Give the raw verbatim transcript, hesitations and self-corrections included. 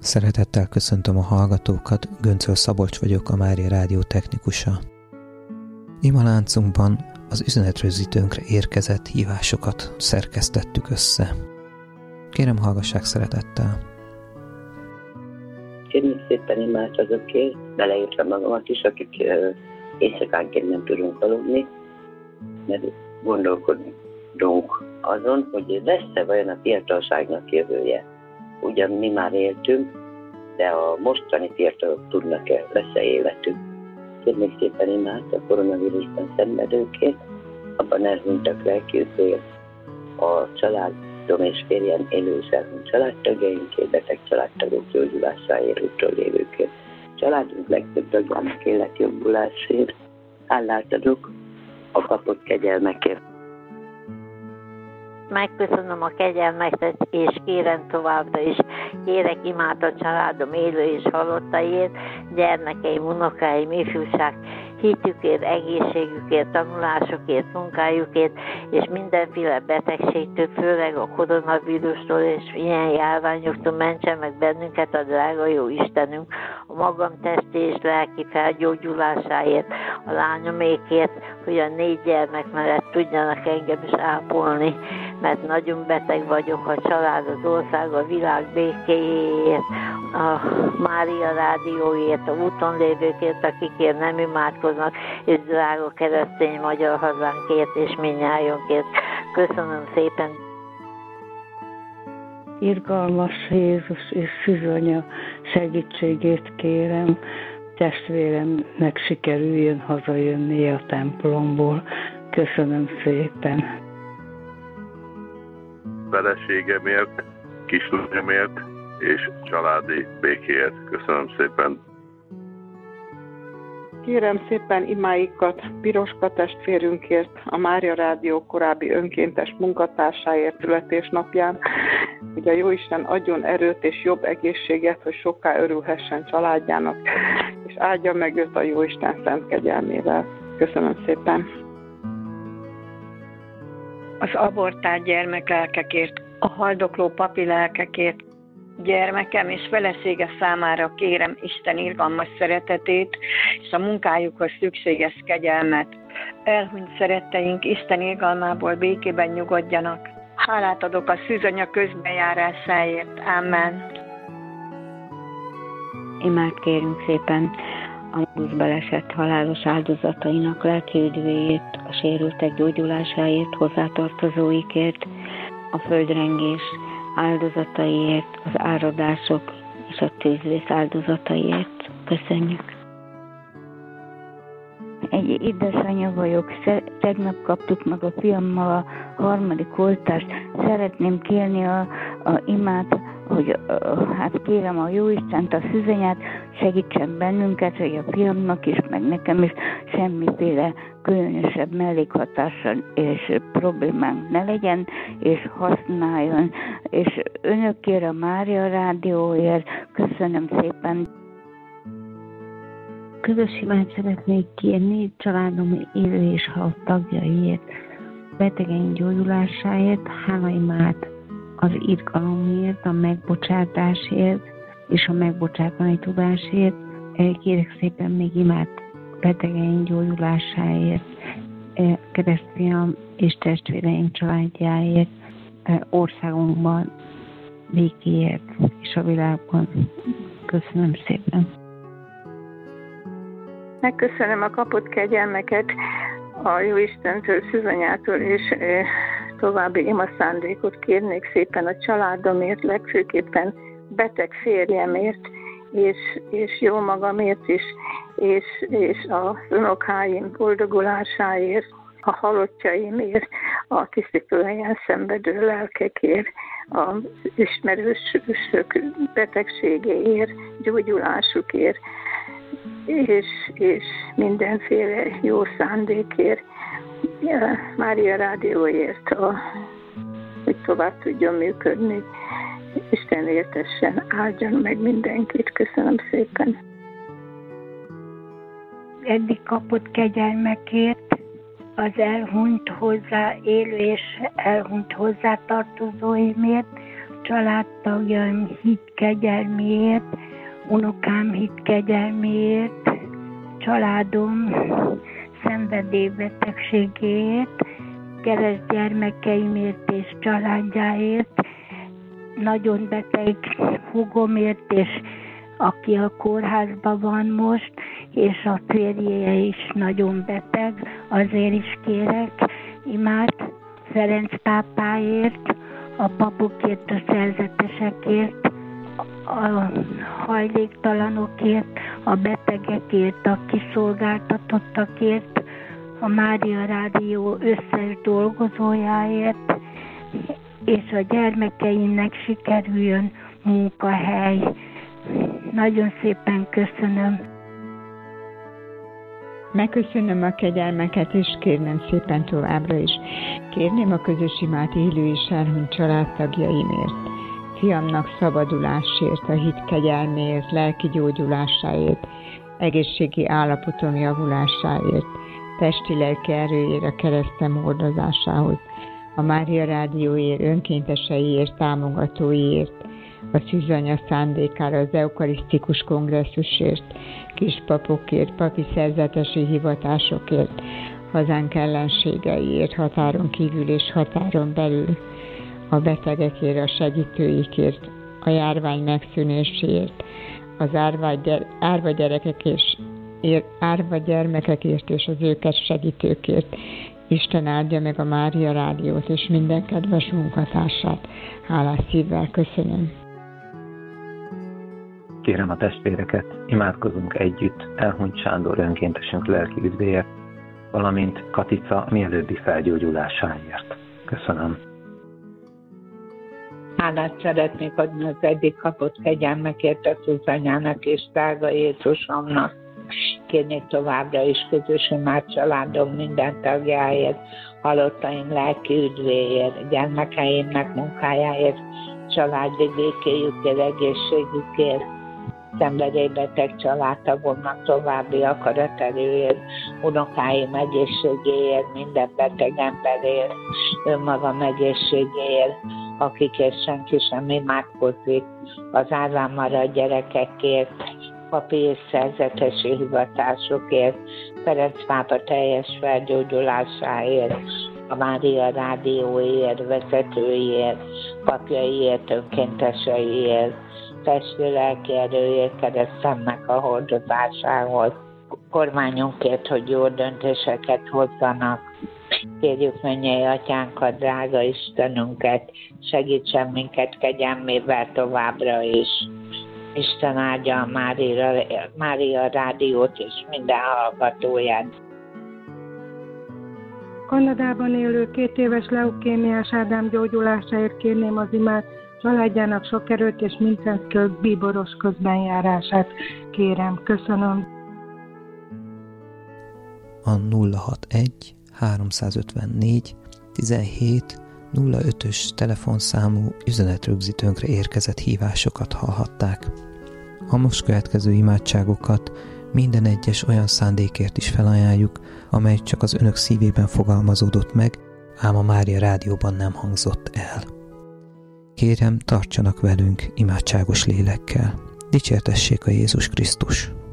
Szeretettel köszöntöm a hallgatókat, Göncöl Szabolcs vagyok, a Mária Rádió technikusa. Imaláncunkban az üzenetrögzítőnkre érkezett hívásokat szerkesztettük össze. Kérem, hallgassák szeretettel. Kérjük szépen imádkozókért, beleértve magamat is, akik uh, éjszakánként nem tudunk aludni, mert gondolkodunk azon, hogy lesz-e vajon a fiatalságnak jövője. Ugyan mi már éltünk, de a mostani fiatalok tudnak-e, lesz-e életük. Kérnék szépen imád a koronavírusban szenvedőkért, abban elhunytak lelkükért, a családom és férjem élő és elhunyt családtagjainkért, beteg családtagok gyógyulásáért, úttörlévőkért. Családunk legtöbb tagjának életjobbulásért, hálát adok a kapott kegyelmekért. Megköszönöm a kegyelmeket, és kérem továbbra is, kérek imát a családom élő és halottaiért, gyermekeim, unokáim, ifjúság, hitükért, egészségükért, tanulásukért, munkájukért, és mindenféle betegségtől, főleg a koronavírustól és ilyen járványoktól mentsen meg bennünket a drága jó Istenünk, a magam testi és lelki felgyógyulásáért, a lányomékért, hogy a négy gyermek mellett tudjanak engem is ápolni, mert nagyon beteg vagyok, a család, az ország, a világ békéjéért, a Mária Rádióért, a úton lévőkért, akikért nem imádkoznak, és drága keresztény magyar hazánkért és mindnyájunkért. Köszönöm szépen! Irgalmas Jézus és Szűzanya segítségét kérem, testvéremnek sikerüljön hazajönni a templomból. Köszönöm szépen! Feleségemért, kislányomért és családi békéért. Köszönöm szépen! Kérem szépen imáikat Piroska testvérünkért, a Mária Rádió korábbi önkéntes munkatársáért születésnapján, hogy a Jóisten adjon erőt és jobb egészséget, hogy soká örülhessen családjának, és áldja meg őt a Jóisten szent kegyelmével. Köszönöm szépen! Az abortált gyermeklelkekért, a haldokló papi lelkekért, gyermekem és felesége számára kérem Isten irgalmas szeretetét és a munkájukhoz szükséges kegyelmet. Elhunyt szeretteink Isten irgalmából békében nyugodjanak. Hálát adok a szűzanya közbenjárásáért. Amen. Imád kérünk szépen a buszbaleset halálos áldozatainak lelki üdvéért, a sérültek gyógyulásáért, hozzátartozóikért, a földrengés áldozataiért, az áradások és a tűzvész áldozataiért. Köszönjük! Egy édesanyja vagyok, tegnap kaptuk meg a fiammal a harmadik oltást. Szeretném kérni a, a imát, hogy a, hát kérem a Jóistent, a Szűzanyát, segítsen bennünket, hogy a fiamnak is, meg nekem is semmiféle különösebb mellékhatása és problémánk ne legyen, és használjon. És önökért, a Mária Rádióért köszönöm szépen. Közös imát szeretnék kérni családom élő és halott tagjaiért, betegeink gyógyulásáért, hálaimát az irgalomért, a megbocsátásért és a megbocsátani tudásért. Kérek szépen még imát betegeink gyógyulásáért, keresztfiam és testvéreink családjáért, országunkban békéért és a világban. Köszönöm szépen! Megköszönöm a kapott kegyelmeket a Jóistentől, Szűzanyától, és további ima szándékot kérnék szépen a családomért, legfőképpen beteg férjemért, és, és jó magamért is, és, és a unokáim boldogulásáért, a halottjaimért, a tisztifőhelyen szenvedő lelkekért, az ismerősök betegségéért, gyógyulásukért, és, és mindenféle jó szándékért, Mária Rádióért, a, hogy tovább tudjon működni. Isten értessen, áldjon meg mindenkit. Köszönöm szépen. Eddig kapott kegyelmekért, az elhunyt hozzá élő és elhunyt hozzátartozóimért, családtagjaim hit kegyelméért, unokám hit kegyelméért, családom szenvedélybetegségéért, keresztgyermekeimért és családjáért, nagyon beteg húgomért, és aki a kórházban van most, és a férje is nagyon beteg, azért is kérek imát Ferenc pápáért, a papokért, a szerzetesekért, a hajléktalanokért, a betegekért, a kiszolgáltatottakért, a Mária Rádió összes dolgozójáért, és a gyermekeimnek sikerüljön munkahely. Nagyon szépen köszönöm. Megköszönöm a kegyelmeket, és kérnem szépen továbbra is. Kérném a közös imát élő és elhunyt családtagjaimért, fiamnak szabadulásért, a hit kegyelméért, lelki gyógyulásáért, egészségi állapotom javulásáért, testi-lelki erőért, a keresztem hordozásához, a Mária Rádióért, önkénteseiért, támogatóiért, a szűzanya szándékára, az eukarisztikus kongresszusért, kispapokért, papi szerzetesi hivatásokért, hazánk ellenségeiért, határon kívül és határon belül, a betegekért, a segítőikért, a járvány megszűnéséért, az árva gyerekek és árva gyermekekért és az őket segítőkért. Isten áldja meg a Mária Rádiót és minden kedves munkatársát. Hálás szívvel köszönöm. Kérem a testvéreket, imádkozunk együtt elhunyt Sándor önkéntesünk lelki üdvéért, valamint Katica mielőbbi felgyógyulásáért. Köszönöm. Hálát szeretnék adni az eddig kapott kegyelmekért a Szuzanyának és drága Jézusomnak. Kérnék továbbra is közös imát családom minden tagjáért, halottaim lelki üdvéért, gyermekeimnek munkájáért, családi békéjükért, egészségükért, szenvedélybeteg családtagomnak további akaraterőért, unokáim egészségéért, minden beteg emberért, önmagam egészségéért, akikért senki sem imádkozik, az árván maradt gyerekekért, papi és szerzetesi hivatásokért, Ferenc pápa teljes felgyógyulásáért, a Mária Rádióért, vezetőiért, papjaiért, önkénteseiért, testi-lelki erőért, keresztemnek a hordozásához, kormányunkért, hogy jó döntéseket hozzanak. Kérjük mennyei atyánkat, drága Istenünket, segítsen minket kegyelmével továbbra is. Isten áldja a Mária, Mária Rádiót és minden hallgatóját. Kanadában élő két éves leukémiás Ádám gyógyulásáért kérném az imát, családjának sok erőt és mindenkől bíboros közbenjárását kérem. Köszönöm. A nulla hatvanegy háromszázötvennégy tizenhét nulla ötös telefonszámú üzenetrögzítőnkre érkezett hívásokat hallhatták. A most következő imádságokat minden egyes olyan szándékért is felajánljuk, amely csak az önök szívében fogalmazódott meg, ám a Mária Rádióban nem hangzott el. Kérem, tartsanak velünk imádságos lélekkel. Dicsértessék a Jézus Krisztus!